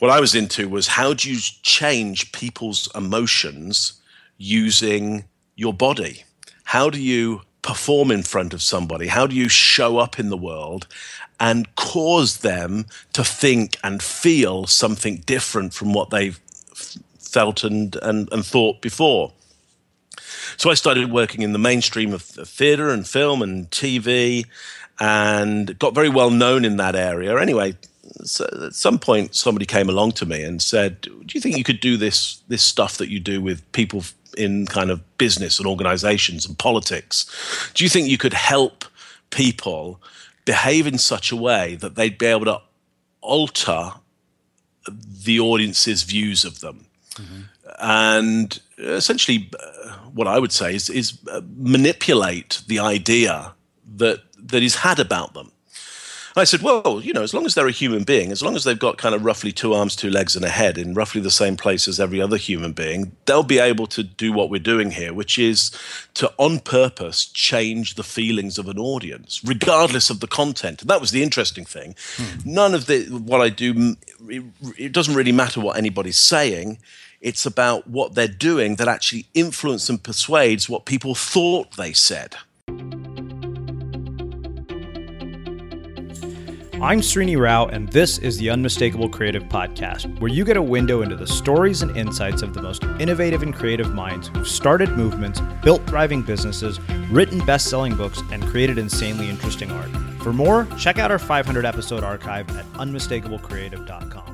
what I was into was, how do you change people's emotions using your body? How do you perform in front of somebody? How do you show up in the world and cause them to think and feel something different from what they've felt and thought before? So I started working in the mainstream of theatre and film and TV, and got very well known in that area. Anyway, so at some point, somebody came along to me and said, "Do you think you could do this stuff that you do with people in kind of business and organizations and politics? Do you think you could help people behave in such a way that they'd be able to alter the audience's views of them?" Mm-hmm. And essentially, what I would say is manipulate the idea that is had about them. And I said, well, as long as they're a human being, as long as they've got kind of roughly 2 arms, 2 legs, and a head in roughly the same place as every other human being, they'll be able to do what we're doing here, which is to, on purpose, change the feelings of an audience, regardless of the content. And that was the interesting thing. None of what I do, it doesn't really matter what anybody's saying. It's about what they're doing that actually influences and persuades what people thought they said. I'm Srini Rao, and this is the Unmistakable Creative Podcast, where you get a window into the stories and insights of the most innovative and creative minds who've started movements, built thriving businesses, written best-selling books, and created insanely interesting art. For more, check out our 500-episode archive at unmistakablecreative.com.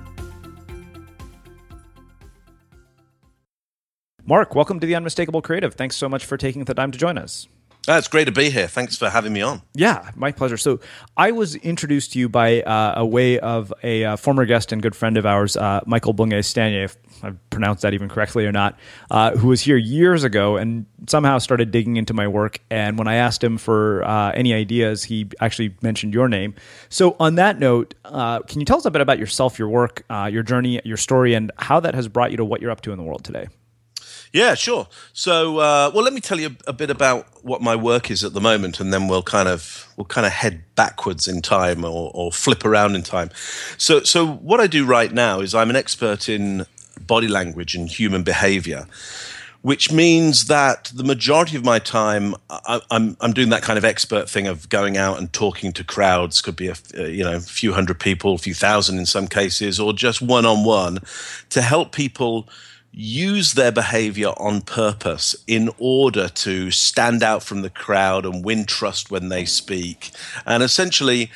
Mark, welcome to the Unmistakable Creative. Thanks so much for taking the time to join us. It's great to be here. Thanks for having me on. Yeah, my pleasure. So I was introduced to you by a way of a former guest and good friend of ours, Michael Bungay-Stanier, if I pronounced that even correctly or not, who was here years ago and somehow started digging into my work. And when I asked him for any ideas, he actually mentioned your name. So on that note, can you tell us a bit about yourself, your work, your journey, your story, and how that has brought you to what you're up to in the world today? Yeah, sure. So, well, let me tell you a bit about what my work is at the moment, and then we'll kind of head backwards in time or flip around in time. So what I do right now is I'm an expert in body language and human behavior, which means that the majority of my time I'm doing that kind of expert thing of going out and talking to crowds. Could be a few hundred people, a few thousand in some cases, or just one-on-one, to help people use their behavior on purpose in order to stand out from the crowd and win trust when they speak, and essentially,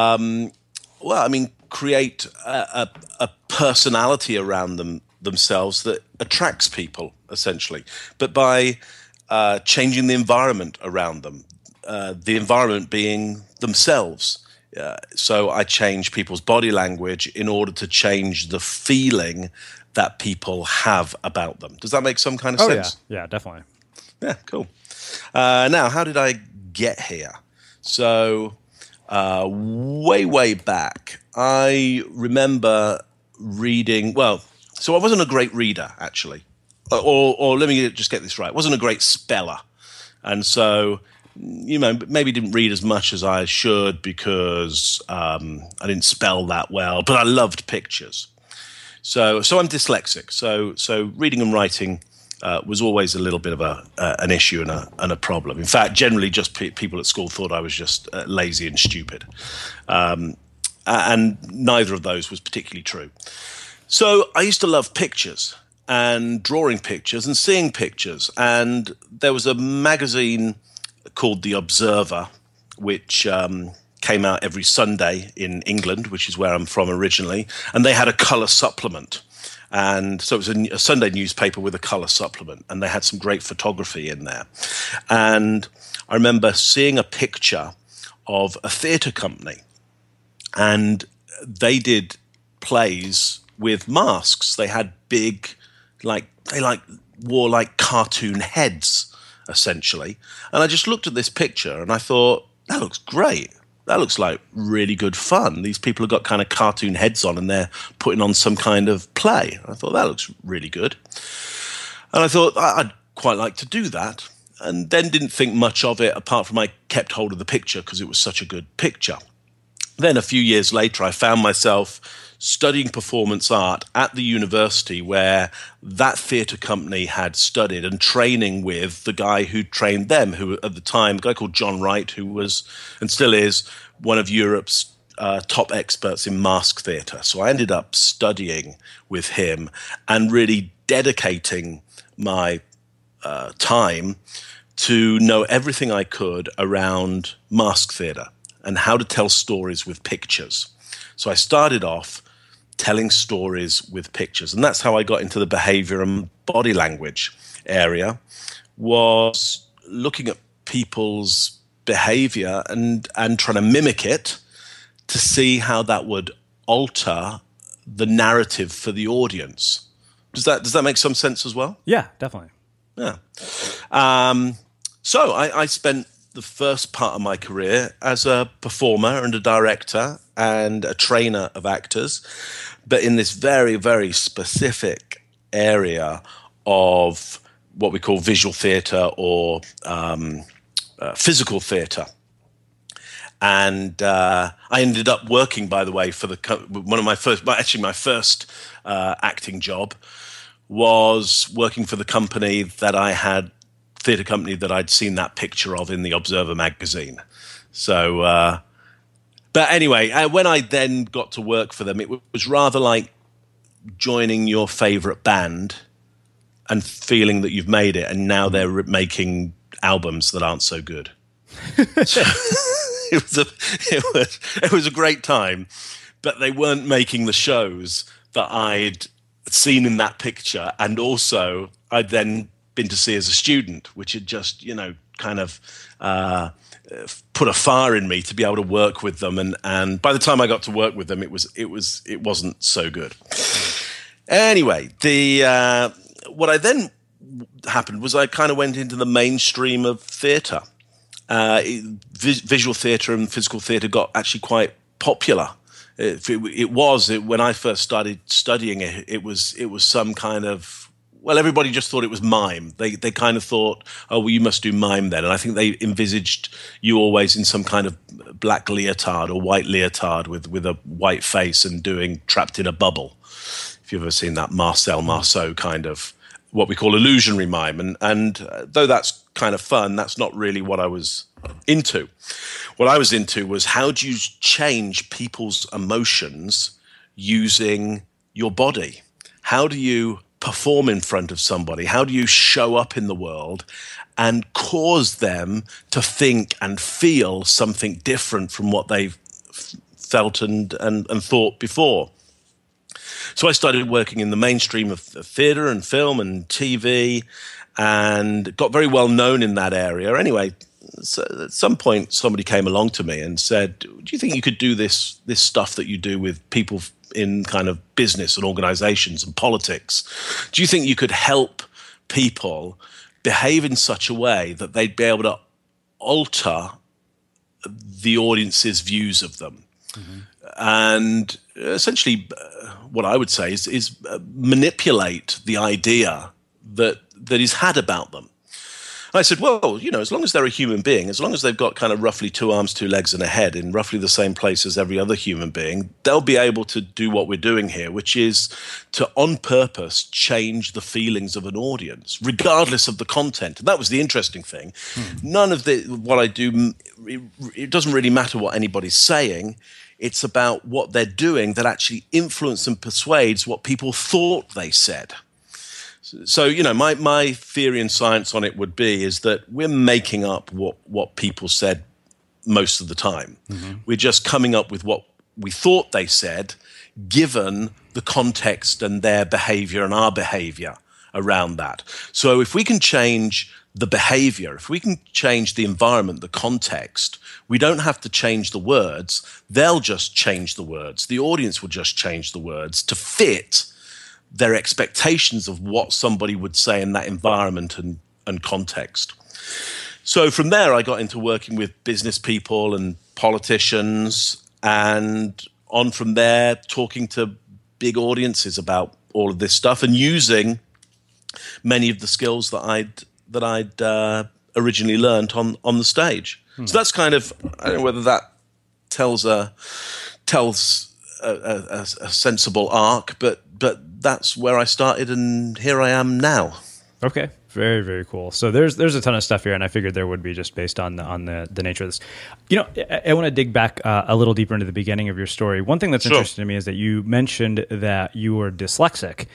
create a personality around themselves that attracts people, essentially, but by changing the environment around them, the environment being themselves. So I change people's body language in order to change the feeling that people have about them. Does that make some kind of sense? Yeah, definitely. Yeah, cool. Now, how did I get here? So way back, I remember reading, so I wasn't a great reader, actually. Or let me just get this right. I wasn't a great speller. And so, maybe didn't read as much as I should because I didn't spell that well, but I loved pictures. So I'm dyslexic. So reading and writing was always a little bit of an issue and a problem. In fact, generally, just people at school thought I was just lazy and stupid, and neither of those was particularly true. So I used to love pictures and drawing pictures and seeing pictures. And there was a magazine called The Observer, which came out every Sunday in England, which is where I'm from originally, and they had a colour supplement. And so it was a Sunday newspaper with a colour supplement, and they had some great photography in there. And I remember seeing a picture of a theatre company, and they did plays with masks. They had big, they wore like cartoon heads, essentially. And I just looked at this picture and I thought, that looks great. That looks like really good fun. These people have got kind of cartoon heads on and they're putting on some kind of play. I thought, that looks really good. And I thought, I'd quite like to do that. And then didn't think much of it, apart from I kept hold of the picture because it was such a good picture. Then a few years later, I found myself studying performance art at the university where that theatre company had studied and training with the guy who trained them, who at the time, a guy called John Wright, who was and still is one of Europe's top experts in mask theatre. So I ended up studying with him and really dedicating my time to know everything I could around mask theatre and how to tell stories with pictures. So I started off telling stories with pictures, and that's how I got into the behavior and body language area, was looking at people's behavior and trying to mimic it to see how that would alter the narrative for the audience. Does that make some sense as well? Yeah, definitely. Yeah. So I spent the first part of my career as a performer and a director and a trainer of actors, but in this very, very specific area of what we call visual theatre or physical theatre. And I ended up working, by the way, for my first acting job was working for the company that I had, theatre company that I'd seen that picture of in the Observer magazine. So, but anyway, when I then got to work for them, it was rather like joining your favourite band and feeling that you've made it, and now they're making albums that aren't so good. So, it was a great time, but they weren't making the shows that I'd seen in that picture, and also I'd then been to see as a student, which had just kind of put a fire in me to be able to work with them. And by the time I got to work with them, it wasn't so good. Anyway, what I then happened was I kind of went into the mainstream of theatre. Visual theatre and physical theatre got actually quite popular. When I first started studying it, it was some kind of, well, everybody just thought it was mime. They kind of thought, oh, well, you must do mime then. And I think they envisaged you always in some kind of black leotard or white leotard with a white face and doing Trapped in a Bubble. If you've ever seen that Marcel Marceau kind of what we call illusionary mime. And though that's kind of fun, that's not really what I was into. What I was into was, how do you change people's emotions using your body? How do you perform in front of somebody? How do you show up in the world and cause them to think and feel something different from what they've felt and thought before? So I started working in the mainstream of theatre and film and TV and got very well known in that area. Anyway, so at some point somebody came along to me and said, do you think you could do this stuff that you do with people in kind of business and organizations and politics? Do you think you could help people behave in such a way that they'd be able to alter the audience's views of them? Mm-hmm. And essentially what I would say is manipulate the idea that is had about them. And I said, well, as long as they're a human being, as long as they've got kind of roughly 2 arms, 2 legs and a head in roughly the same place as every other human being, they'll be able to do what we're doing here, which is to on purpose change the feelings of an audience, regardless of the content. And that was the interesting thing. None of what I do, it doesn't really matter what anybody's saying. It's about what they're doing that actually influences and persuades what people thought they said. So, my theory and science on it would be is that we're making up what people said most of the time. Mm-hmm. We're just coming up with what we thought they said, given the context and their behavior and our behavior around that. So if we can change the behavior, if we can change the environment, the context, we don't have to change the words. They'll just change the words. The audience will just change the words to fit their expectations of what somebody would say in that environment and context. So from there, I got into working with business people and politicians, and on from there, talking to big audiences about all of this stuff and using many of the skills that I'd originally learned on the stage. So that's kind of, I don't know whether that tells a sensible arc, but that's where I started, and here I am now. Okay, very, very cool. So there's a ton of stuff here, and I figured there would be just based on the nature of this. I want to dig back a little deeper into the beginning of your story. One thing that's interesting to me is that you mentioned that you were dyslexic,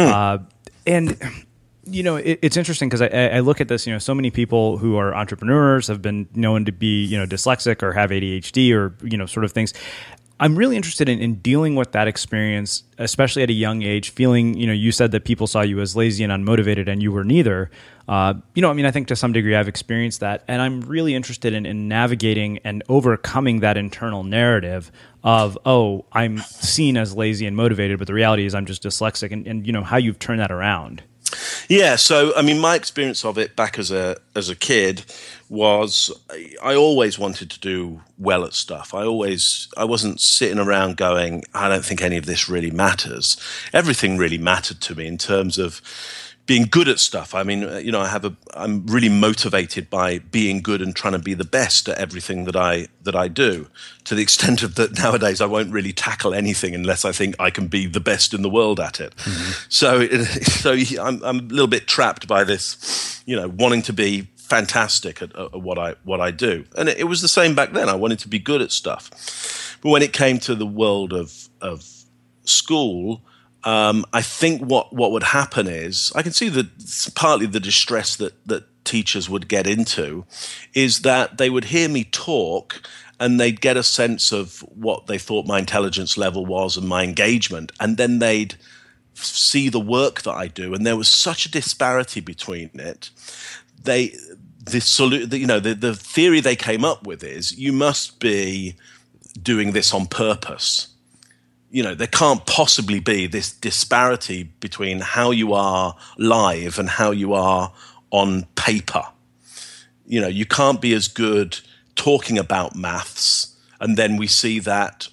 and it's interesting because I look at this. So many people who are entrepreneurs have been known to be dyslexic or have ADHD or sort of things. I'm really interested in dealing with that experience, especially at a young age, feeling, you said that people saw you as lazy and unmotivated and you were neither. I think to some degree I've experienced that. And I'm really interested in navigating and overcoming that internal narrative of, oh, I'm seen as lazy and motivated, but the reality is I'm just dyslexic, and how you've turned that around. Yeah, so my experience of it back as a kid was I always wanted to do well at stuff. I wasn't sitting around going, I don't think any of this really matters. Everything really mattered to me in terms of being good at stuff. I mean, I'm really motivated by being good and trying to be the best at everything that I do, to the extent of that nowadays I won't really tackle anything unless I think I can be the best in the world at it. Mm-hmm. So I'm a little bit trapped by this, wanting to be fantastic at what I do. And it was the same back then. I wanted to be good at stuff. But when it came to the world of school, I think what would happen is, I can see that partly the distress that teachers would get into is that they would hear me talk and they'd get a sense of what they thought my intelligence level was and my engagement, and then they'd see the work that I do, and there was such a disparity between it. The theory they came up with is you must be doing this on purpose. There can't possibly be this disparity between how you are live and how you are on paper. You can't be as good talking about maths, and then we see that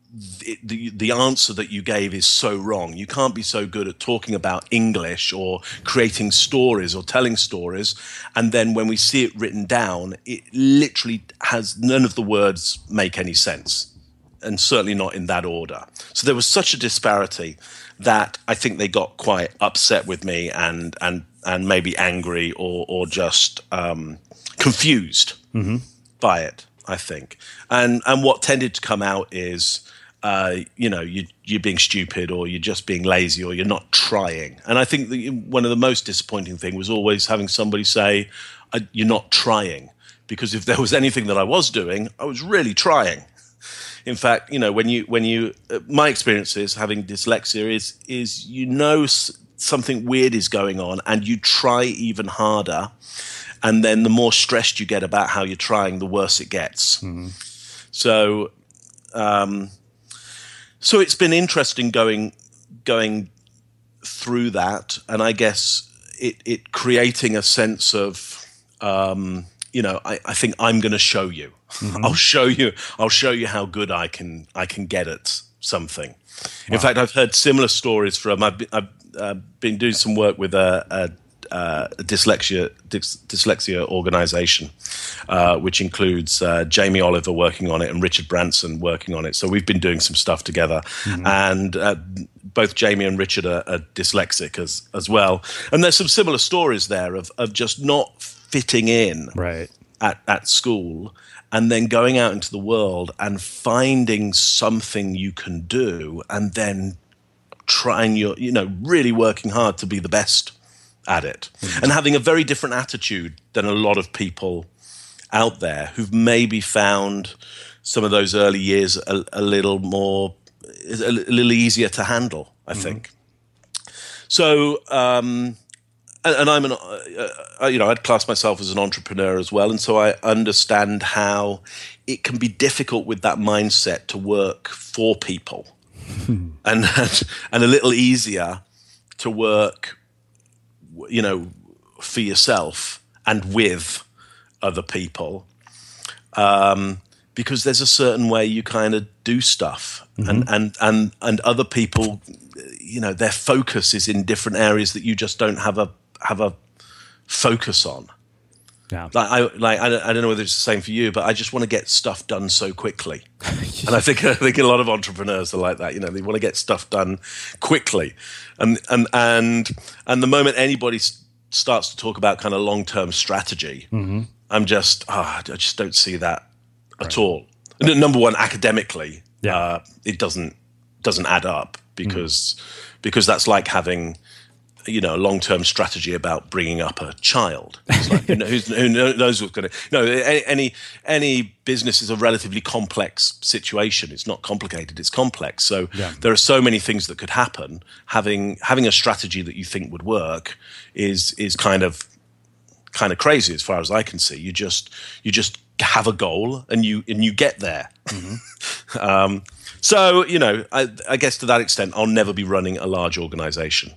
the answer that you gave is so wrong. You can't be so good at talking about English or creating stories or telling stories, and then when we see it written down, it literally has none of the words make any sense, and certainly not in that order. So there was such a disparity that I think they got quite upset with me and maybe angry or just confused by it, I think. And what tended to come out is, you're being stupid, or you're just being lazy, or you're not trying. And I think one of the most disappointing things was always having somebody say, you're not trying. Because if there was anything that I was doing, I was really trying. In fact, when you my experience is having dyslexia is something weird is going on, and you try even harder, and then the more stressed you get about how you're trying, the worse it gets. Mm-hmm. So it's been interesting going through that, and I guess it creating a sense of I think I'm going to show you. Mm-hmm. I'll show you how good I can get at something. Wow. In fact, I've heard similar stories from. I've been doing some work with a dyslexia organization, which includes Jamie Oliver working on it and Richard Branson working on it. So we've been doing some stuff together, mm-hmm. and both Jamie and Richard are dyslexic as well. And there's some similar stories there of just not fitting in right at school, and then going out into the world and finding something you can do, and then trying really working hard to be the best at it, mm-hmm. and having a very different attitude than a lot of people out there who've maybe found some of those early years a little easier to handle, I mm-hmm. think. So, and I'm I'd class myself as an entrepreneur as well, and so I understand how it can be difficult with that mindset to work for people, and a little easier to work, for yourself and with other people, because there's a certain way you kind of do stuff, mm-hmm. and other people, their focus is in different areas that you just don't have a focus on. Yeah. I don't know whether it's the same for you, but I just want to get stuff done so quickly. And I think a lot of entrepreneurs are like that. You know, they want to get stuff done quickly, and the moment anybody starts to talk about kind of long-term strategy, I just don't see that at all. Number one, academically, it doesn't add up because that's like having, you know, a long-term strategy about bringing up a child. It's like, who knows what's going to? No, any business is a relatively complex situation. It's not complicated; it's complex. So there are so many things that could happen. Having a strategy that you think would work is kind of crazy as far as I can see. You just have a goal and you get there. So, you know, I guess to that extent, I'll never be running a large organization.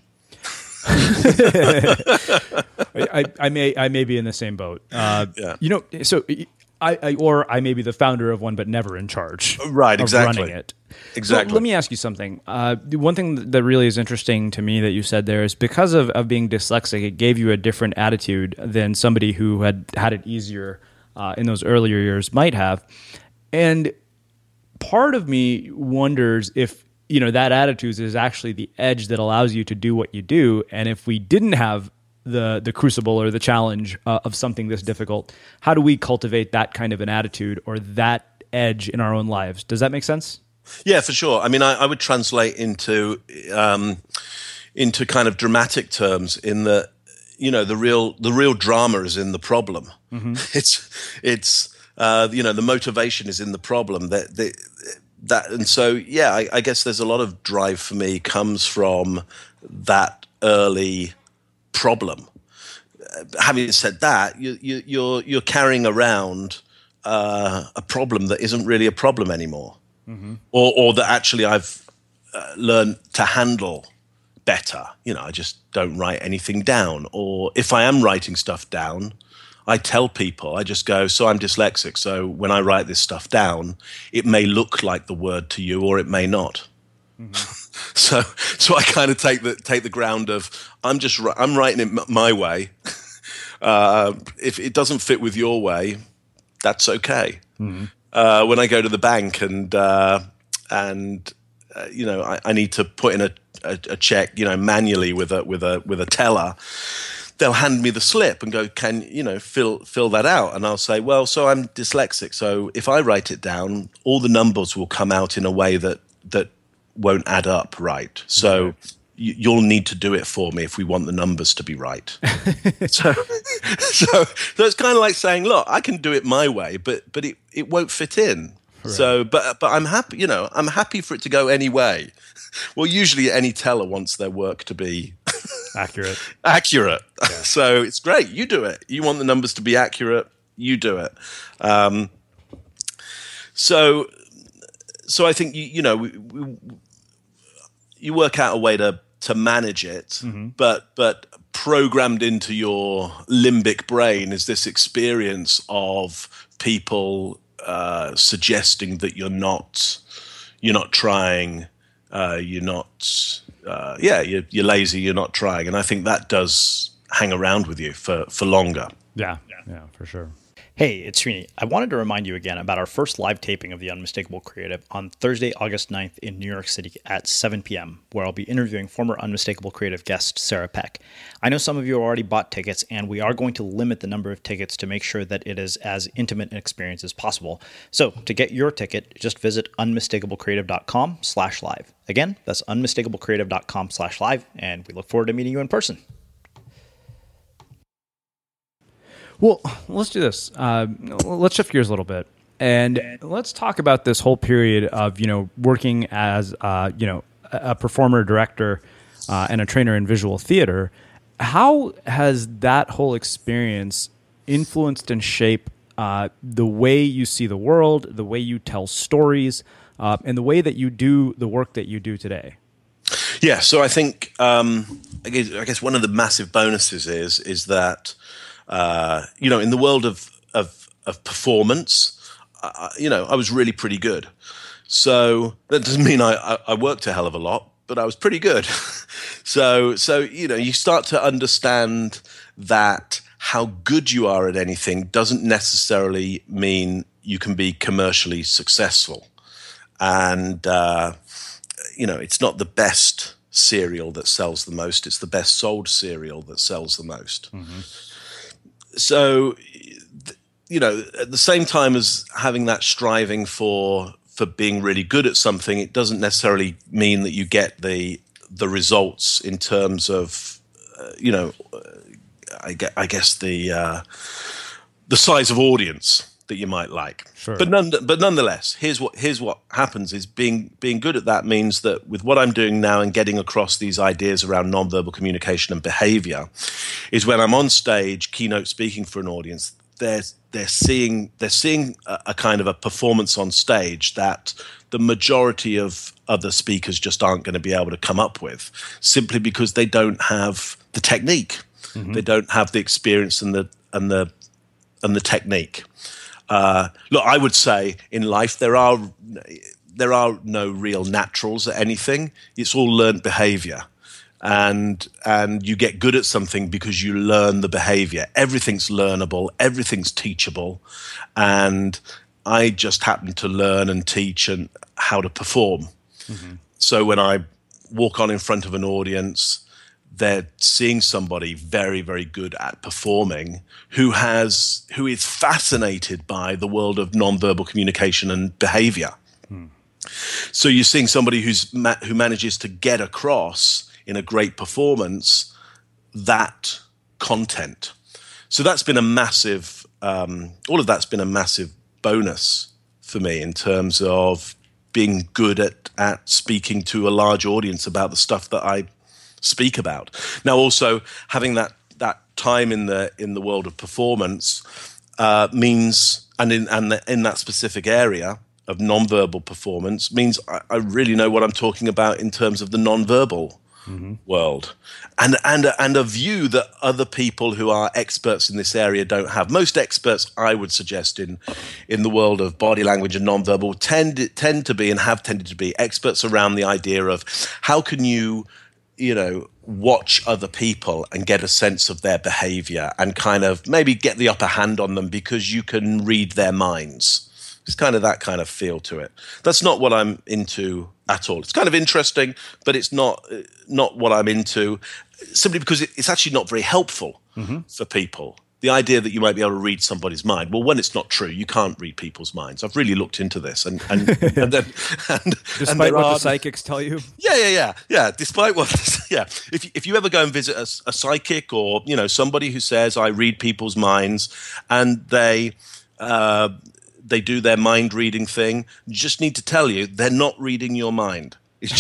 I may be in the same boat. You know, so I may be the founder of one, but never in charge. Right, exactly. Running it. Exactly. So let me ask you something. One thing that really is interesting to me that you said there is because of being dyslexic, it gave you a different attitude than somebody who had it easier in those earlier years might have. And part of me wonders if, you know, that attitude is actually the edge that allows you to do what you do. And if we didn't have the crucible or the challenge of something this difficult, how do we cultivate that kind of an attitude or that edge in our own lives? Does that make sense? Yeah, for sure. I mean, I would translate into kind of dramatic terms in that, you know, the real drama is in the problem. It's you know, the motivation is in the problem. That and so yeah, I guess there's a lot of drive for me comes from that early problem. Having said that, you're carrying around a problem that isn't really a problem anymore, or that actually I've learned to handle better. You know, I just don't write anything down, or if I am writing stuff down, I tell people, I just go, so I'm dyslexic, so when I write this stuff down, it may look like the word to you or it may not. So I kind of take the ground of I'm writing it my way. If it doesn't fit with your way, that's okay. When I go to the bank and you know, I need to put in a check, you know, manually with a teller, they'll hand me the slip and go, can you know, fill that out? And I'll say, well, so I'm dyslexic, so if I write it down, all the numbers will come out in a way that won't add up right. So you'll need to do it for me if we want the numbers to be right. so it's kind of like saying, look, I can do it my way, but it won't fit in. Right. So, but I'm happy, you know, I'm happy for it to go any way. Well, usually any teller wants their work to be accurate. Yeah. So it's great. You do it. You want the numbers to be accurate. You do it. So I think you know you work out a way to manage it, but programmed into your limbic brain is this experience of people suggesting that you're not trying. You're lazy, you're not trying. And I think that does hang around with you for longer. Yeah, for sure. Hey, it's Srini. I wanted to remind you again about our first live taping of The Unmistakable Creative on Thursday, August 9th in New York City at 7 p.m., where I'll be interviewing former Unmistakable Creative guest Sarah Peck. I know some of you already bought tickets, and we are going to limit the number of tickets to make sure that it is as intimate an experience as possible. So to get your ticket, just visit unmistakablecreative.com/live. Again, that's unmistakablecreative.com/live, and we look forward to meeting you in person. Well, let's do this. Let's shift gears a little bit, and let's talk about this whole period of, you know, working as a performer, director, and a trainer in visual theater. How has that whole experience influenced and shaped the way you see the world, the way you tell stories, and the way that you do the work that you do today? Yeah, so I think I guess one of the massive bonuses is that. You know, in the world of performance, you know, I was really pretty good. So that doesn't mean I worked a hell of a lot, but I was pretty good. So you know, you start to understand that how good you are at anything doesn't necessarily mean you can be commercially successful. And, it's not the best cereal that sells the most. It's the best sold cereal that sells the most. Mm-hmm. So, at the same time as having that striving for being really good at something, it doesn't necessarily mean that you get the results in terms of, I guess the size of audience that you might like. Sure. But nonetheless, here's what happens is being good at that means that with what I'm doing now and getting across these ideas around nonverbal communication and behavior, is when I'm on stage keynote speaking for an audience, they're seeing a kind of a performance on stage that the majority of other speakers just aren't going to be able to come up with, simply because they don't have the technique. Mm-hmm. They don't have the experience and the technique. Look, I would say in life there are no real naturals at anything. It's all learned behavior. And you get good at something because you learn the behavior. Everything's learnable, everything's teachable, and I just happen to learn and teach and how to perform. Mm-hmm. So when I walk on in front of an audience, they're seeing somebody very, very good at performing who is fascinated by the world of nonverbal communication and behavior. Hmm. So you're seeing somebody who manages to get across in a great performance that content. So that's been a massive, all of that's been a massive bonus for me in terms of being good at speaking to a large audience about the stuff that I speak about. Now, also having that time in the world of performance means, and in that specific area of nonverbal performance, means I really know what I'm talking about in terms of the nonverbal mm-hmm. world, and a view that other people who are experts in this area don't have. Most experts, I would suggest, in the world of body language and nonverbal tend to be and have tended to be experts around the idea of how can you watch other people and get a sense of their behavior and kind of maybe get the upper hand on them because you can read their minds. It's kind of that kind of feel to it. That's not what I'm into at all. It's kind of interesting, but it's not what I'm into, simply because it's actually not very helpful mm-hmm. for people. The idea that you might be able to read somebody's mind. Well, when it's not true, you can't read people's minds. I've really looked into this, and despite what the psychics tell you. Yeah. Despite what, If you ever go and visit a psychic or somebody who says I read people's minds, and they do their mind reading thing, you just need to tell you they're not reading your mind.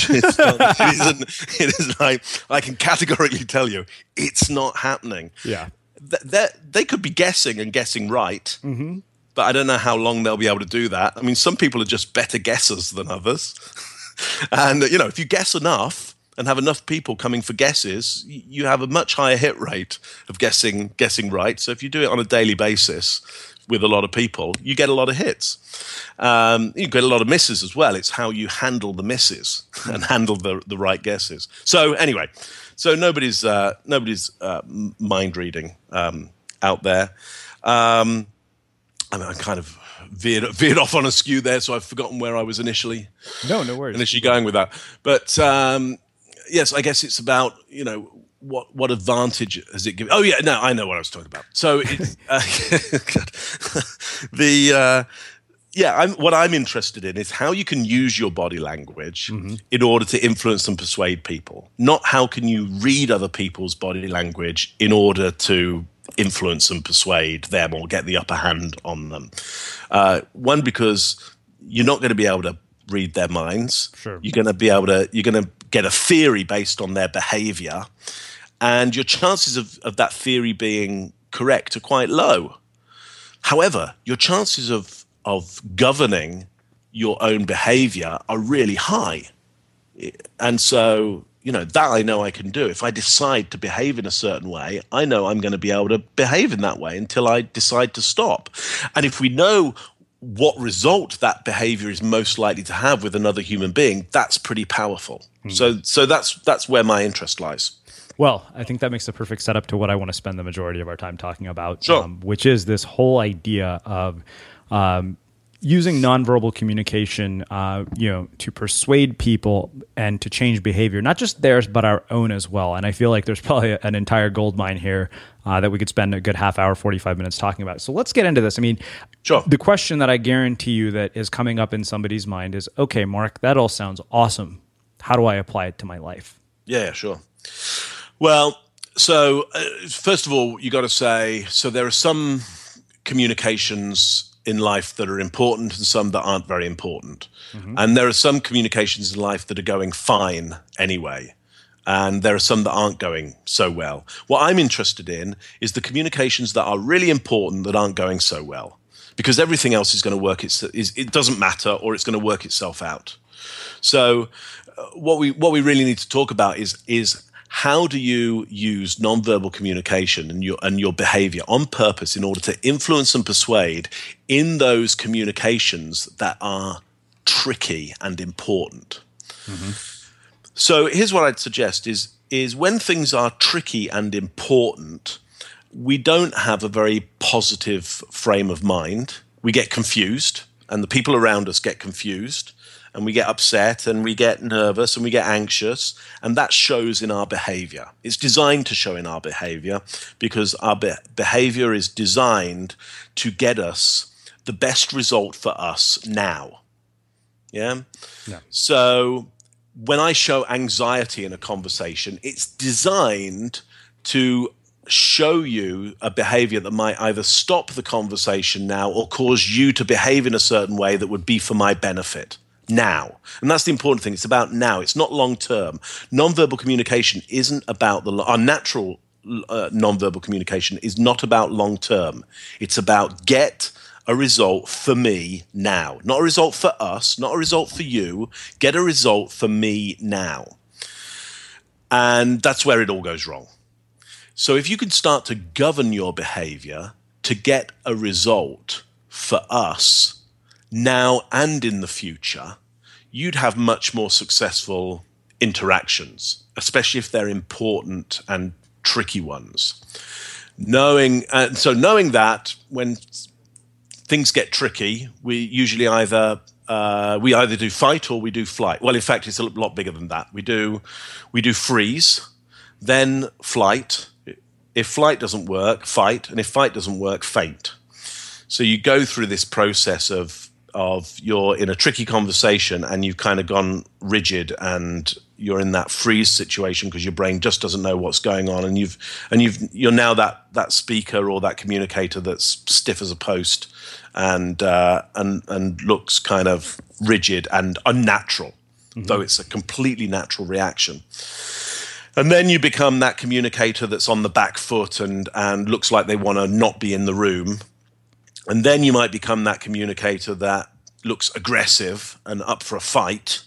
It isn't like, I can categorically tell you it's not happening. Yeah. They could be guessing and guessing right, mm-hmm. but I don't know how long they'll be able to do that. I mean, some people are just better guessers than others. And, if you guess enough and have enough people coming for guesses, you have a much higher hit rate of guessing right. So if you do it on a daily basis with a lot of people, you get a lot of hits. You get a lot of misses as well. It's how you handle the misses and handle the right guesses. So anyway, nobody's mind reading out there. I mean, I kind of veered off on a skew there, so I've forgotten where I was initially. No worries. Initially going with that, but yes, I guess it's about what advantage has it given? Oh yeah, no, I know what I was talking about. So it's, what I'm interested in is how you can use your body language mm-hmm. in order to influence and persuade people. Not how can you read other people's body language in order to influence and persuade them or get the upper hand on them. One, because you're not going to be able to read their minds. Sure. You're going to get a theory based on their behavior, and your chances of that theory being correct are quite low. However, your chances of governing your own behavior are really high. And so, that I know I can do. If I decide to behave in a certain way, I know I'm going to be able to behave in that way until I decide to stop. And if we know what result that behavior is most likely to have with another human being, that's pretty powerful. Mm. So that's where my interest lies. Well, I think that makes the perfect setup to what I want to spend the majority of our time talking about, Sure. Which is this whole idea of using nonverbal communication, to persuade people and to change behavior, not just theirs, but our own as well. And I feel like there's probably an entire gold mine here that we could spend a good half hour, 45 minutes talking about. So let's get into this. I mean, Sure. The question that I guarantee you that is coming up in somebody's mind is, okay, Mark, that all sounds awesome. How do I apply it to my life? Yeah, sure. Well, so first of all, you got to say, so there are some communications in life that are important and some that aren't very important. Mm-hmm. And there are some communications in life that are going fine anyway. And there are some that aren't going so well. What I'm interested in is the communications that are really important that aren't going so well, because everything else is going to work. It doesn't matter, or it's going to work itself out. So what we really need to talk about is how do you use nonverbal communication and your behavior on purpose in order to influence and persuade in those communications that are tricky and important. Mm-hmm. So here's what I'd suggest is when things are tricky and important, we don't have a very positive frame of mind. We get confused, and the people around us get confused, and we get upset, and we get nervous, and we get anxious, and that shows in our behavior. It's designed to show in our behavior because our behavior is designed to get us the best result for us now. Yeah? So when I show anxiety in a conversation, it's designed to show you a behavior that might either stop the conversation now or cause you to behave in a certain way that would be for my benefit now. And that's the important thing. It's about now. It's not long term. Nonverbal communication isn't about our natural nonverbal communication is not about long term. It's about get a result for me now. Not a result for us, not a result for you. Get a result for me now. And that's where it all goes wrong. So if you can start to govern your behavior to get a result for us now and in the future, you'd have much more successful interactions, especially if they're important and tricky ones. Knowing that when things get tricky, we usually either do fight or we do flight. Well, in fact, it's a lot bigger than that. We do freeze, then flight. If flight doesn't work, fight, and if fight doesn't work, faint. So you go through this process of you're in a tricky conversation and you've kind of gone rigid and you're in that freeze situation because your brain just doesn't know what's going on, and you're now that speaker or that communicator that's stiff as a post and looks kind of rigid and unnatural, though it's a completely natural reaction. And then you become that communicator that's on the back foot and looks like they want to not be in the room. And then you might become that communicator that looks aggressive and up for a fight.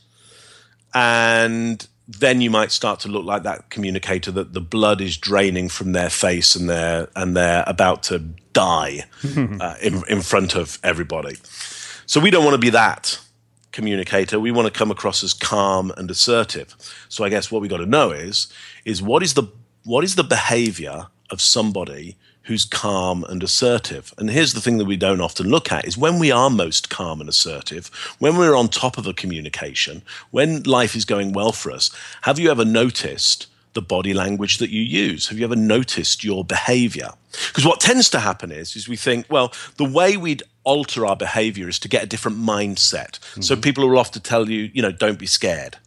And then you might start to look like that communicator that the blood is draining from their face and they're about to die in front of everybody. So we don't want to be that communicator. We want to come across as calm and assertive. So I guess what we got to know is what is the behavior of somebody who's calm and assertive. And here's the thing that we don't often look at is when we are most calm and assertive, when we're on top of a communication, when life is going well for us, have you ever noticed the body language that you use? Have you ever noticed your behavior? Because what tends to happen is we think, well, the way we'd alter our behavior is to get a different mindset. Mm-hmm. So people will often tell you, don't be scared.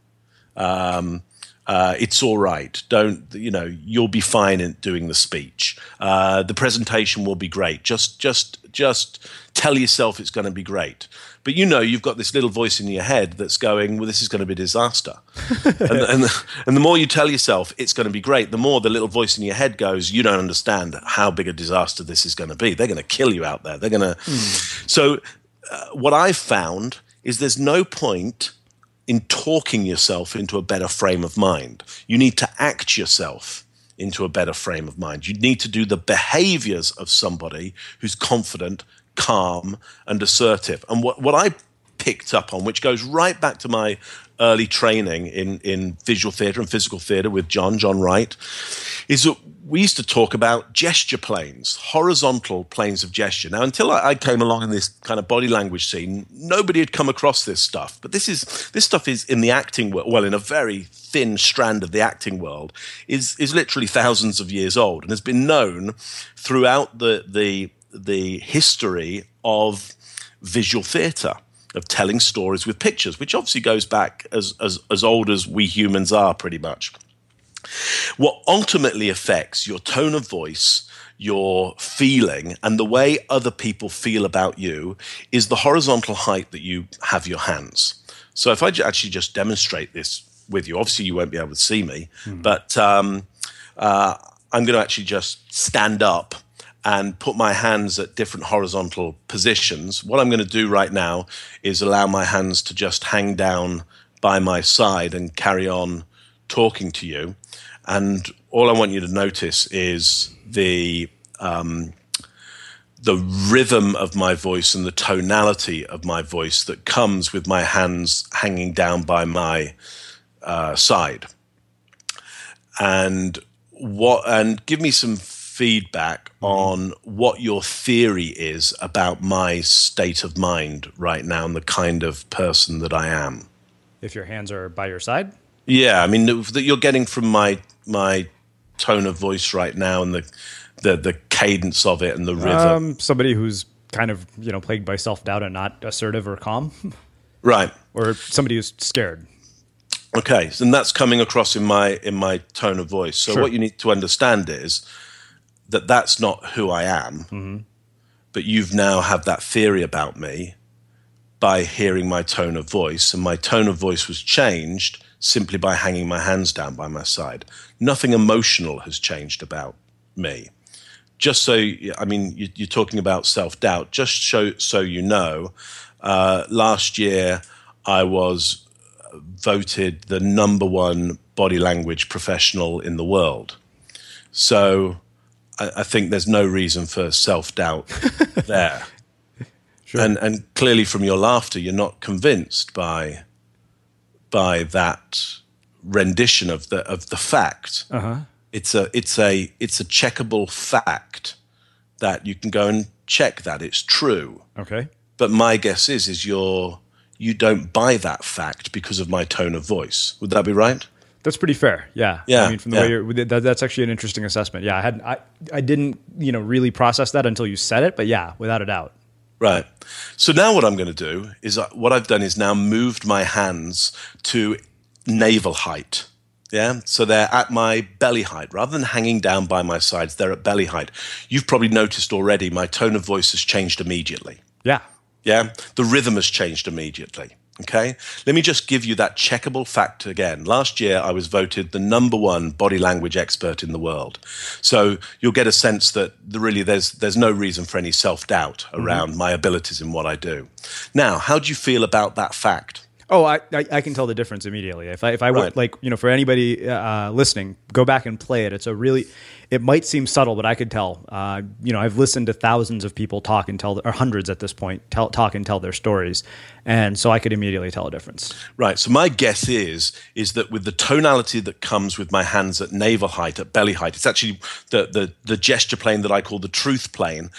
It's all right. You'll be fine in doing the speech. The presentation will be great. Just tell yourself it's going to be great. But you've got this little voice in your head that's going, well, this is going to be a disaster. and the more you tell yourself it's going to be great, the more the little voice in your head goes, you don't understand how big a disaster this is going to be. They're going to kill you out there. They're going to. So what I've found is there's no point in talking yourself into a better frame of mind. You need to act yourself into a better frame of mind. You need to do the behaviors of somebody who's confident, calm, and assertive. And what I picked up on, which goes right back to my early training in visual theatre and physical theatre with John Wright, is that we used to talk about gesture planes, horizontal planes of gesture. Now, until I came along in this kind of body language scene, nobody had come across this stuff. But this stuff is in the acting world, well, in a very thin strand of the acting world, is literally thousands of years old and has been known throughout the history of visual theatre, of telling stories with pictures, which obviously goes back as old as we humans are, pretty much. What ultimately affects your tone of voice, your feeling, and the way other people feel about you is the horizontal height that you have your hands. So if I actually just demonstrate this with you, obviously you won't be able to see me, but I'm going to actually just stand up and put my hands at different horizontal positions. What I'm going to do right now is allow my hands to just hang down by my side and carry on talking to you. And all I want you to notice is the rhythm of my voice and the tonality of my voice that comes with my hands hanging down by my side. And give me some feedback on what your theory is about my state of mind right now and the kind of person that I am. If your hands are by your side? Yeah, I mean, that you're getting from my tone of voice right now and the cadence of it and the rhythm. Somebody who's kind of, plagued by self-doubt and not assertive or calm. Right. Or somebody who's scared. Okay, and that's coming across in my tone of voice. So Sure. What you need to understand is that that's not who I am, but you've now have that theory about me by hearing my tone of voice, and my tone of voice was changed simply by hanging my hands down by my side. Nothing emotional has changed about me. Just so, I mean, you're talking about self-doubt. Just so you know, last year I was voted the #1 body language professional in the world. So I think there's no reason for self-doubt there. Sure. And clearly from your laughter, you're not convinced by that rendition of the fact. Uh-huh. It's a checkable fact that you can go and check that it's true. Okay. But my guess is you don't buy that fact because of my tone of voice. Would that be right? That's pretty fair. Yeah. Yeah, I mean, from the way that's actually an interesting assessment. Yeah. I didn't, really process that until you said it, but yeah, without a doubt. Right. So now what I'm going to do is what I've done is now moved my hands to navel height. Yeah. So they're at my belly height rather than hanging down by my sides. They're at belly height. You've probably noticed already my tone of voice has changed immediately. Yeah. Yeah. The rhythm has changed immediately. Okay. Let me just give you that checkable fact again. Last year, I was voted the #1 body language expert in the world. So you'll get a sense that there's no reason for any self-doubt around my abilities in what I do. Now, how do you feel about that fact? Oh, I can tell the difference immediately. If I Right. would, for anybody listening, go back and play it. It might seem subtle, but I could tell. I've listened to thousands of people talk and tell, or hundreds at this point, talk and tell their stories, and so I could immediately tell a difference. Right. So my guess is that with the tonality that comes with my hands at navel height, at belly height, it's actually the gesture plane that I call the truth plane.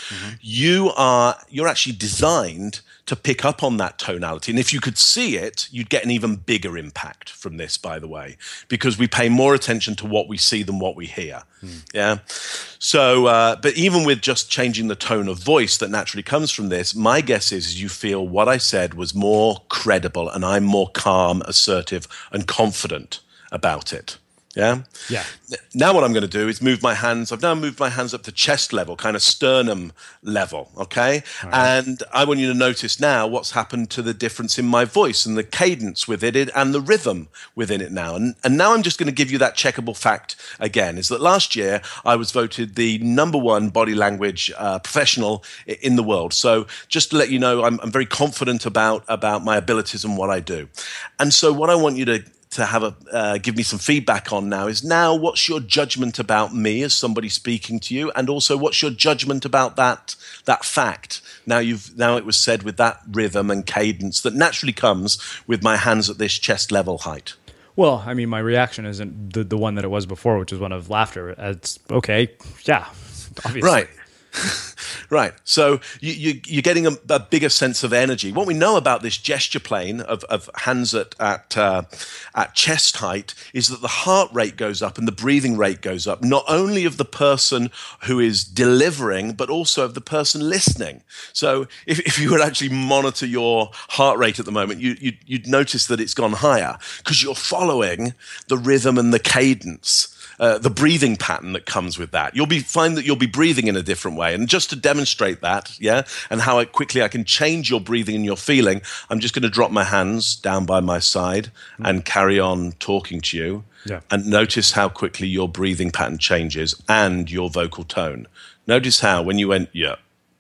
You're actually designed to pick up on that tonality. And if you could see it, you'd get an even bigger impact from this, by the way, because we pay more attention to what we see than what we hear. Yeah. So, but even with just changing the tone of voice that naturally comes from this, my guess is you feel what I said was more credible and I'm more calm, assertive, and confident about it. Yeah? Yeah. Now what I'm going to do is move my hands. I've now moved my hands up to chest level, kind of sternum level, okay? Right. And I want you to notice now what's happened to the difference in my voice and the cadence within it and the rhythm within it now. And now I'm just going to give you that checkable fact again, is that last year I was voted the #1 body language professional in the world. So just to let you know, I'm very confident about my abilities and what I do. And so what I want you to have give me some feedback on now is, now what's your judgment about me as somebody speaking to you, and also what's your judgment about that fact. Now it was said with that rhythm and cadence that naturally comes with my hands at this chest level height. Well, I mean, my reaction isn't the one that it was before, which is one of laughter. It's okay, yeah, obviously. Right. Right. So you're getting a bigger sense of energy. What we know about this gesture plane of hands at chest height is that the heart rate goes up and the breathing rate goes up, not only of the person who is delivering, but also of the person listening. So if you would actually monitor your heart rate at the moment, you'd notice that it's gone higher because you're following the rhythm and the cadence. The breathing pattern that comes with that. Find that you'll be breathing in a different way. And just to demonstrate that, and how quickly I can change your breathing and your feeling, I'm just going to drop my hands down by my side and carry on talking to you. Yeah. And notice how quickly your breathing pattern changes and your vocal tone. Notice how when you went, you've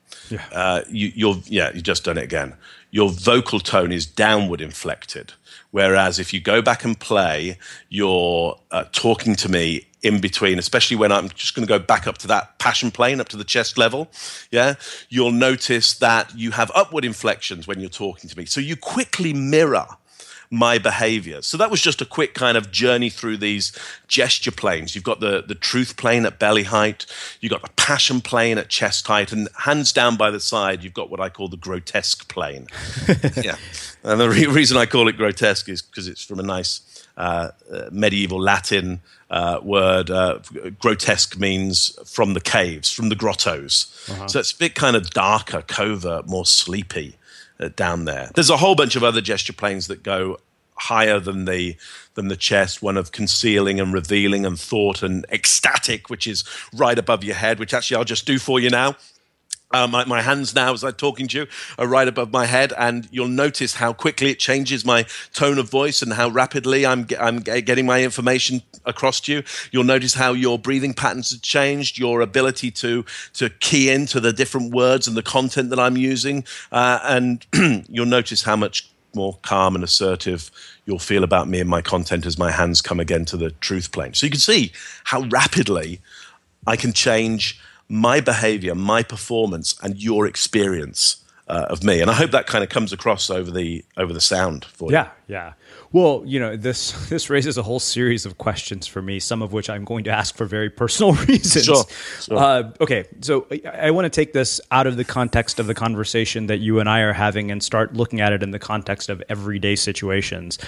just done it again. Your vocal tone is downward inflected. Whereas if you go back and play, you're talking to me in between, especially when I'm just going to go back up to that passion plane, up to the chest level, you'll notice that you have upward inflections when you're talking to me. So you quickly mirror my behavior. So that was just a quick kind of journey through these gesture planes. You've got the truth plane at belly height, you've got the passion plane at chest height, and hands down by the side, you've got what I call the grotesque plane. And the reason I call it grotesque is because it's from a nice medieval Latin word. Grotesque means from the caves, from the grottos. Uh-huh. So it's a bit kind of darker, covert, more sleepy down there. There's a whole bunch of other gesture planes that go higher than the chest, one of concealing and revealing and thought and ecstatic, which is right above your head, which actually I'll just do for you now. My hands now, as I'm talking to you, are right above my head, and you'll notice how quickly it changes my tone of voice and how rapidly I'm getting my information across to you. You'll notice how your breathing patterns have changed, your ability to key into the different words and the content that I'm using, and you'll notice how much more calm and assertive you'll feel about me and my content as my hands come again to the truth plane. So you can see how rapidly I can change my behavior, my performance, and your experience of me. And I hope that kind of comes across over the sound for you. Yeah. Well, this raises a whole series of questions for me, some of which I'm going to ask for very personal reasons. Sure. Okay, so I want to take this out of the context of the conversation that you and I are having and start looking at it in the context of everyday situations.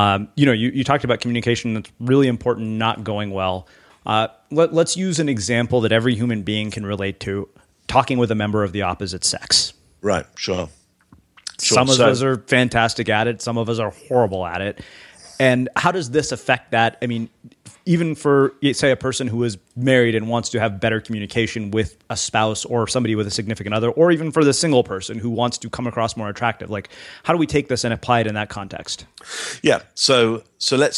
You talked about communication that's really important, not going well. Let's use an example that every human being can relate to, talking with a member of the opposite sex. Right, sure. Some of us are fantastic at it. Some of us are horrible at it. And how does this affect that? I mean, even for, say, a person who is married and wants to have better communication with a spouse or somebody with a significant other, or even for the single person who wants to come across more attractive, like, how do we take this and apply it in that context? Yeah, so let's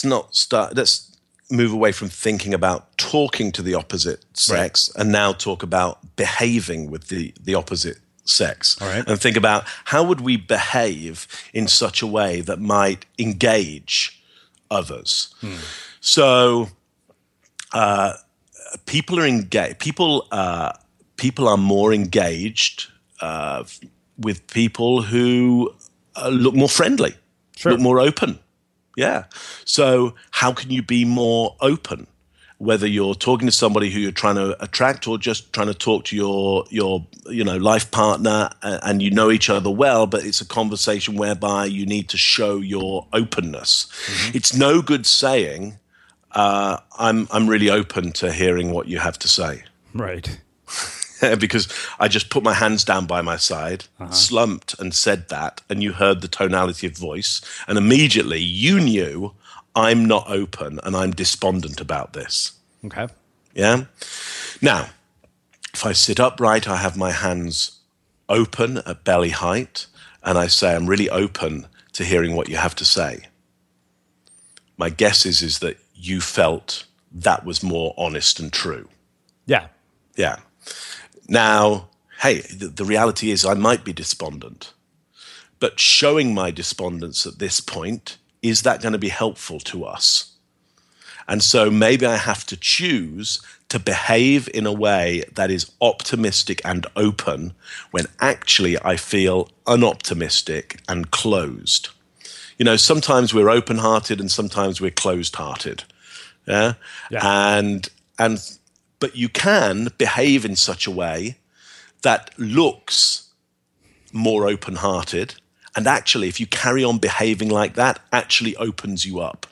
move away from thinking about talking to the opposite sex, right, and now talk about behaving with the opposite sex. All right. And think about how would we behave in such a way that might engage others. So people are engaged. People are more engaged with people who look more friendly, look more open. Yeah. So how can you be more open? Whether you're talking to somebody who you're trying to attract or just trying to talk to your life partner and you know each other well, but it's a conversation whereby you need to show your openness. Mm-hmm. It's no good saying, I'm really open to hearing what you have to say. Right. Because I just put my hands down by my side, slumped and said that, and you heard the tonality of voice, and immediately you knew I'm not open and I'm despondent about this. Okay. Yeah? Now, if I sit upright, I have my hands open at belly height, and I say, I'm really open to hearing what you have to say. My guess is that you felt that was more honest and true. Yeah. Yeah. Now, hey, the reality is I might be despondent, but showing my despondence at this point is that going to be helpful to us? And so maybe I have to choose to behave in a way that is optimistic and open when actually I feel unoptimistic and closed. You know, sometimes we're open-hearted and sometimes we're closed-hearted. Yeah. But you can behave in such a way that looks more open-hearted, and actually, if you carry on behaving like that, actually opens you up.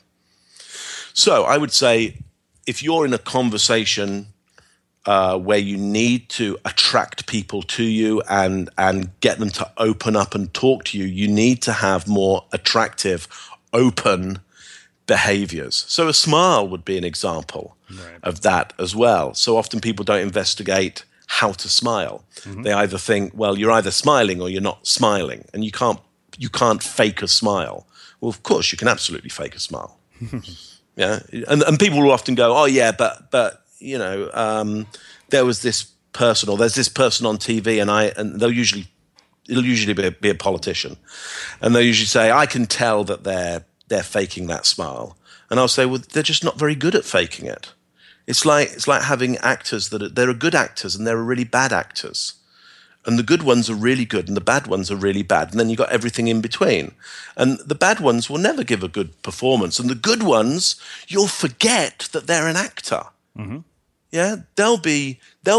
So I would say if you're in a conversation where you need to attract people to you and get them to open up and talk to you, you need to have more attractive, open behaviors. So a smile would be an example of that as well. So often people don't investigate how to smile. They either think, well, you're either smiling or you're not smiling, and you can't fake a smile. Well, of course, you can absolutely fake a smile. Yeah, and people will often go, oh yeah, but you know, there was this person, or there's this person on TV, and it'll usually be a politician, and they'll usually say, I can tell that they're faking that smile, and I'll say, well, they're just not very good at faking it. It's like having actors there are good actors and there are really bad actors. And the good ones are really good and the bad ones are really bad. And then you've got everything in between. And the bad ones will never give a good performance. And the good ones, you'll forget that they're an actor. Mm-hmm. Yeah, they'll be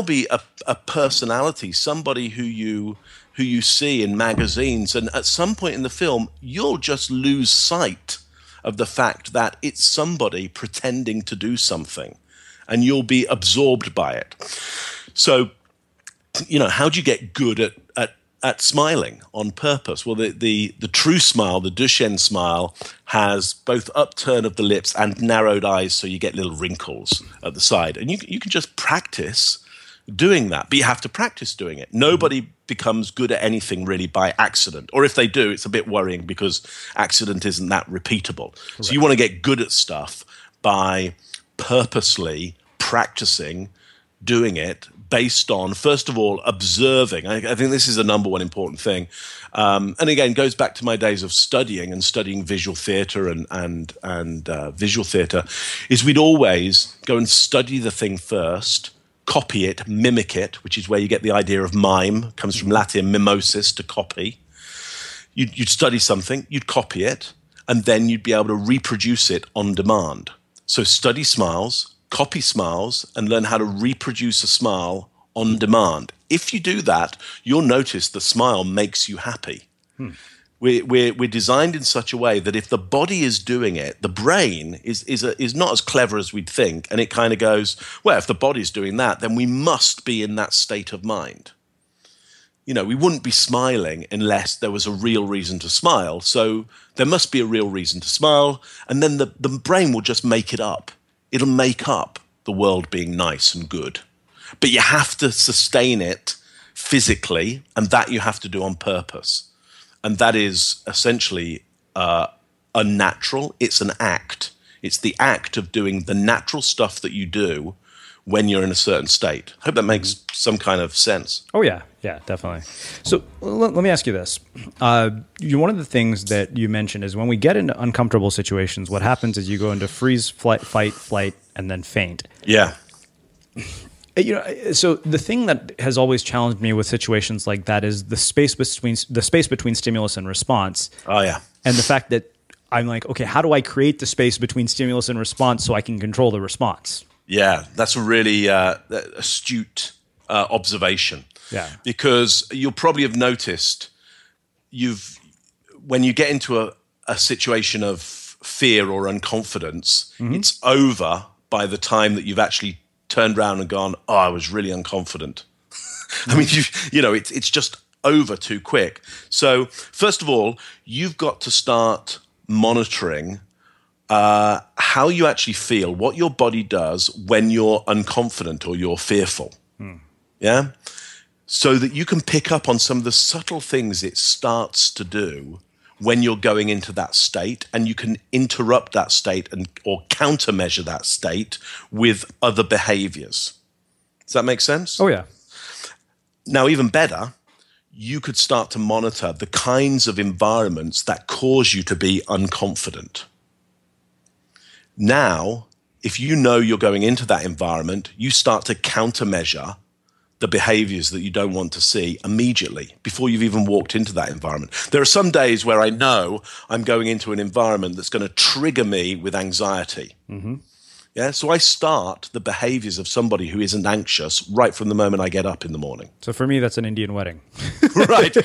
a personality, somebody who you see in magazines. And at some point in the film, you'll just lose sight of the fact that it's somebody pretending to do something. And you'll be absorbed by it. So, you know, how do you get good at smiling on purpose? Well, the true smile, the Duchenne smile, has both upturn of the lips and narrowed eyes, so you get little wrinkles at the side. And you can just practice doing that, but you have to practice doing it. Nobody becomes good at anything really by accident. Or if they do, it's a bit worrying because accident isn't that repeatable. Correct. So you want to get good at stuff by purposely practicing doing it based on, first of all, observing. I think this is the number one important thing. And again, goes back to my days of studying visual theatre and visual theatre, is we'd always go and study the thing first, copy it, mimic it, which is where you get the idea of mime, comes from Latin mimosis, to copy. You'd study something, you'd copy it, and then you'd be able to reproduce it on demand. So study smiles, copy smiles, and learn how to reproduce a smile on demand. If you do that, you'll notice the smile makes you happy. We're designed in such a way that if the body is doing it, the brain is not as clever as we'd think, and it kind of goes, well, if the body's doing that, then we must be in that state of mind. You know, we wouldn't be smiling unless there was a real reason to smile. So there must be a real reason to smile, and then the brain will just make it up. It'll make up the world being nice and good. But you have to sustain it physically, and that you have to do on purpose. And that is essentially unnatural. It's an act. It's the act of doing the natural stuff that you do when you're in a certain state. I hope that makes some kind of sense. Oh, yeah. Yeah, definitely. So let me ask you this. One of the things that you mentioned is when we get into uncomfortable situations, what happens is you go into freeze, flight, and then faint. Yeah. You know, so the thing that has always challenged me with situations like that is the space between stimulus and response. Oh, yeah. And the fact that I'm like, okay, how do I create the space between stimulus and response so I can control the response? Yeah, that's a really astute observation. Yeah, because you'll probably have noticed when you get into a situation of fear or unconfidence, it's over by the time that you've actually turned around and gone, oh, I was really unconfident. I mean, you know, it's just over too quick. So first of all, you've got to start monitoring how you actually feel, what your body does when you're unconfident or you're fearful. Yeah? So that you can pick up on some of the subtle things it starts to do when you're going into that state, and you can interrupt that state or countermeasure that state with other behaviors. Does that make sense? Oh, yeah. Now, even better, you could start to monitor the kinds of environments that cause you to be unconfident. Now, if you know you're going into that environment, you start to countermeasure the behaviors that you don't want to see immediately before you've even walked into that environment. There are some days where I know I'm going into an environment that's going to trigger me with anxiety. Mm-hmm. Yeah, so I start the behaviors of somebody who isn't anxious right from the moment I get up in the morning. So for me, that's an Indian wedding. Right,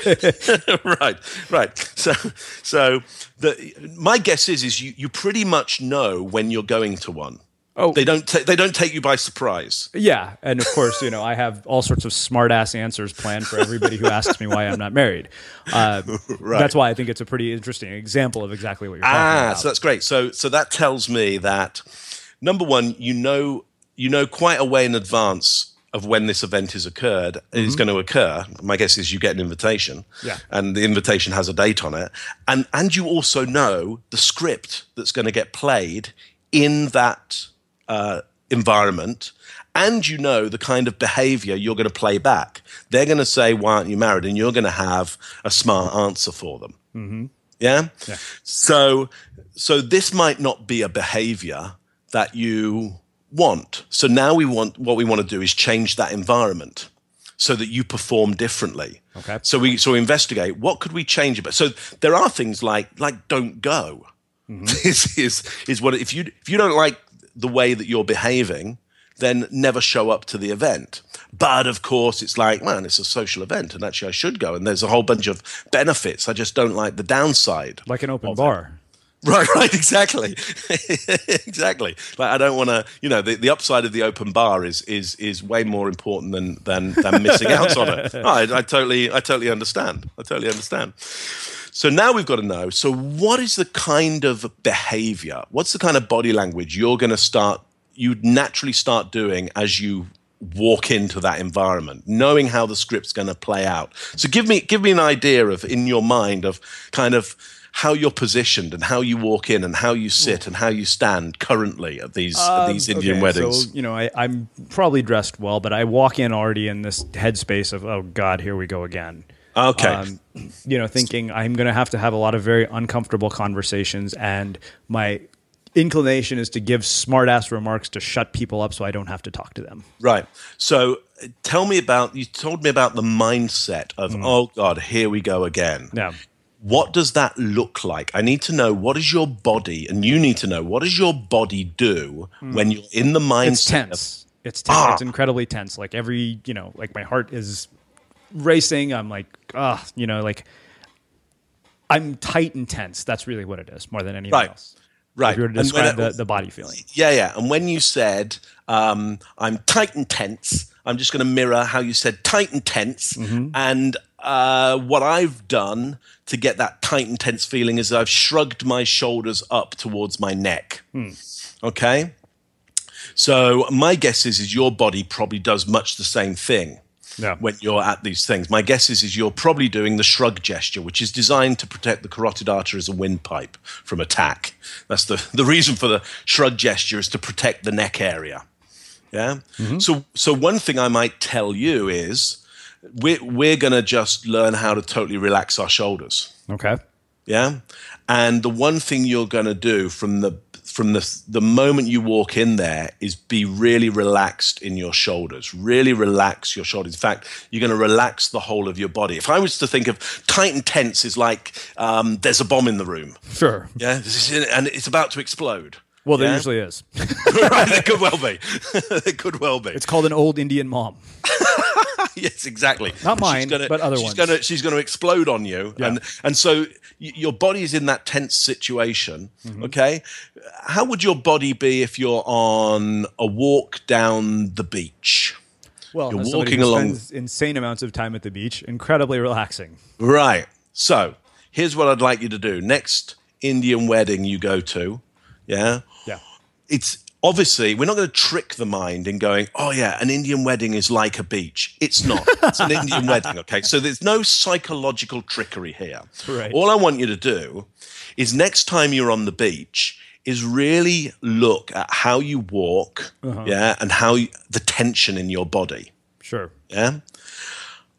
right. So my guess is you pretty much know when you're going to one. Oh, they don't take you by surprise. Yeah, and of course, I have all sorts of smart-ass answers planned for everybody who asks me why I'm not married. Right. That's why I think it's a pretty interesting example of exactly what you're talking about. So that's great. So that tells me that, number one, you know quite a way in advance of when this event is going to occur. My guess is you get an invitation, and the invitation has a date on it, and you also know the script that's going to get played in that environment, and you know the kind of behavior you're going to play back. They're going to say, "Why aren't you married?" and you're going to have a smart answer for them. Mm-hmm. Yeah. So this might not be a behavior that you want. So now what we want to do is change that environment so that you perform differently. Okay. So we investigate, what could we change about? So there are things like don't go. Mm-hmm. This is what if you don't like the way that you're behaving, then never show up to the event. But of course, it's like, man, it's a social event, and actually I should go. And there's a whole bunch of benefits. I just don't like the downside. Like an open bar. Right, exactly. Exactly. Like I don't want to, the upside of the open bar is way more important than missing out on it. I totally understand. So now we've got to know, so what is the kind of behavior, what's the kind of body language you'd naturally start doing as you walk into that environment, knowing how the script's going to play out? So give me an idea of, in your mind, of kind of how you're positioned and how you walk in and how you sit and how you stand currently at these Indian weddings. So, I'm probably dressed well, but I walk in already in this headspace of, oh God, here we go again. Okay. Thinking I'm going to have a lot of very uncomfortable conversations, and my inclination is to give smart-ass remarks to shut people up so I don't have to talk to them. Right. So you told me about the mindset of, oh God, here we go again. Yeah. What does that look like? I need to know, what is your body, and you need to know, what does your body do when you're in the mindset? It's tense. It's tense. It's incredibly tense. Like like my heart is racing. I'm like, I'm tight and tense. That's really what it is, more than anything else. Right. If you were to describe the body feeling. Yeah. And when you said, I'm tight and tense, I'm just going to mirror how you said tight and tense. Mm-hmm. And what I've done to get that tight and tense feeling is I've shrugged my shoulders up towards my neck. Okay? So my guess is your body probably does much the same thing. Yeah. When you're at these things. My guess is you're probably doing the shrug gesture, which is designed to protect the carotid artery as a windpipe from attack. That's the reason for the shrug gesture, is to protect the neck area. Yeah. Mm-hmm. So one thing I might tell you is we're going to just learn how to totally relax our shoulders. Okay. Yeah. And the one thing you're going to do from the moment you walk in there is be really relaxed in your shoulders. Really relax your shoulders. In fact, you're going to relax the whole of your body. If I was to think of tight and tense is like there's a bomb in the room. Sure. Yeah. And it's about to explode. Well, there usually is. Right. It could well be. It could well be. It's called an old Indian mom. Yes, exactly. Not mine, but other ones. She's going to explode on you. Yeah. And so your body is in that tense situation, okay? How would your body be if you're on a walk down the beach? Well, you're walking along. Spends insane amounts of time at the beach, incredibly relaxing. Right. So here's what I'd like you to do. Next Indian wedding you go to, yeah? Yeah. It's obviously, we're not going to trick the mind in going, oh yeah, an Indian wedding is like a beach. It's not. It's an Indian wedding, okay? So there's no psychological trickery here. Right. All I want you to do is next time you're on the beach is really look at how you walk, yeah, and the tension in your body. Sure. Yeah?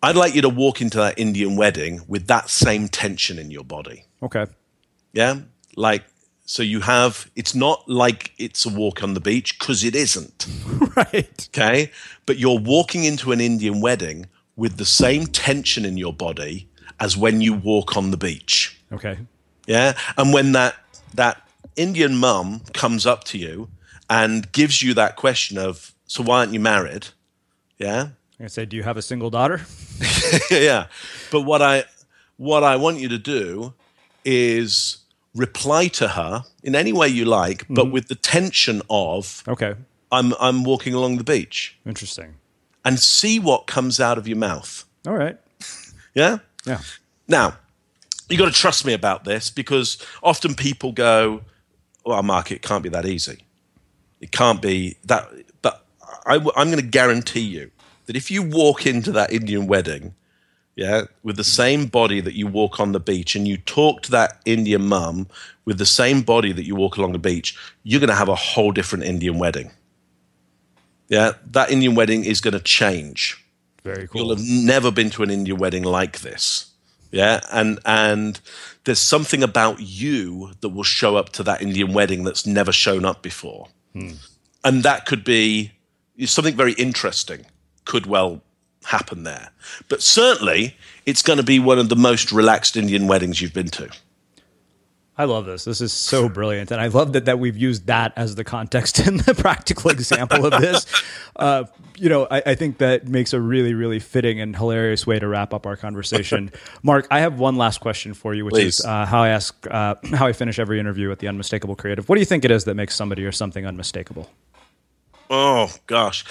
I'd like you to walk into that Indian wedding with that same tension in your body. Okay. Yeah? Like, so you have, it's not like it's a walk on the beach, because it isn't. Right. Okay? But you're walking into an Indian wedding with the same tension in your body as when you walk on the beach. Okay. Yeah? And when that Indian mum comes up to you and gives you that question of, so why aren't you married? Yeah? I say, do you have a single daughter? Yeah. But what I want you to do is reply to her in any way you like, but with the tension of, Okay. I'm walking along the beach, Interesting. and see what comes out of your mouth. All right. Yeah? Yeah. Now, you got to trust me about this, because often people go, well, Mark, it can't be that easy. It can't be that. But I'm going to guarantee you that if you walk into that Indian wedding, yeah, with the same body that you walk on the beach, and you talk to that Indian mum with the same body that you walk along the beach, you're going to have a whole different Indian wedding. Yeah, that Indian wedding is going to change. Very cool. You'll have never been to an Indian wedding like this. Yeah, and there's something about you that will show up to that Indian wedding that's never shown up before. And that could be something very interesting, could well happen there. But certainly, it's going to be one of the most relaxed Indian weddings you've been to. I love this. This is so brilliant. And I love that we've used that as the context in the practical example of this. I think that makes a really, really fitting and hilarious way to wrap up our conversation. Mark, I have one last question for you, which Please. is how I finish every interview at the Unmistakable Creative. What do you think it is that makes somebody or something unmistakable? Oh, gosh.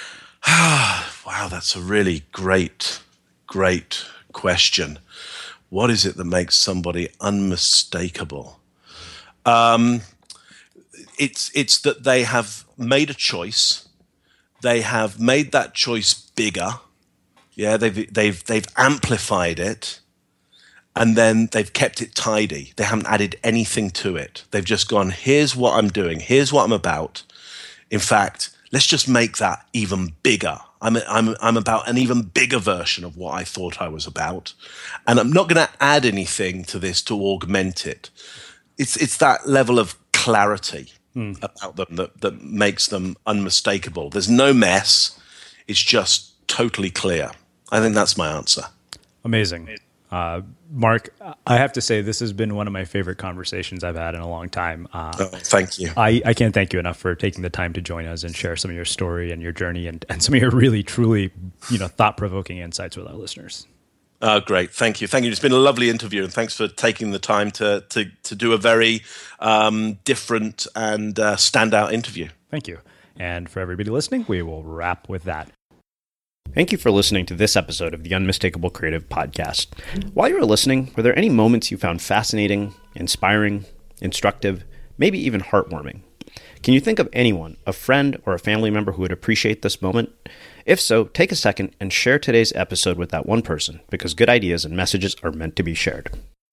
Wow, that's a really great question. What is it that makes somebody unmistakable? It's that they have made a choice. They have made that choice bigger. Yeah, they've amplified it, and then they've kept it tidy. They haven't added anything to it. They've just gone, here's what I'm doing. Here's what I'm about. In fact, let's just make that even bigger. I'm about an even bigger version of what I thought I was about, and I'm not going to add anything to this to augment it. It's that level of clarity about them that makes them unmistakable. There's no mess. It's just totally clear. I think that's my answer. Amazing. Mark, I have to say this has been one of my favorite conversations I've had in a long time. Thank you. I can't thank you enough for taking the time to join us and share some of your story and your journey and some of your really, truly, thought-provoking insights with our listeners. Great. Thank you. It's been a lovely interview, and thanks for taking the time to do a very different and standout interview. Thank you. And for everybody listening, we will wrap with that. Thank you for listening to this episode of the Unmistakable Creative Podcast. While you were listening, were there any moments you found fascinating, inspiring, instructive, maybe even heartwarming? Can you think of anyone, a friend or a family member who would appreciate this moment? If so, take a second and share today's episode with that one person, because good ideas and messages are meant to be shared.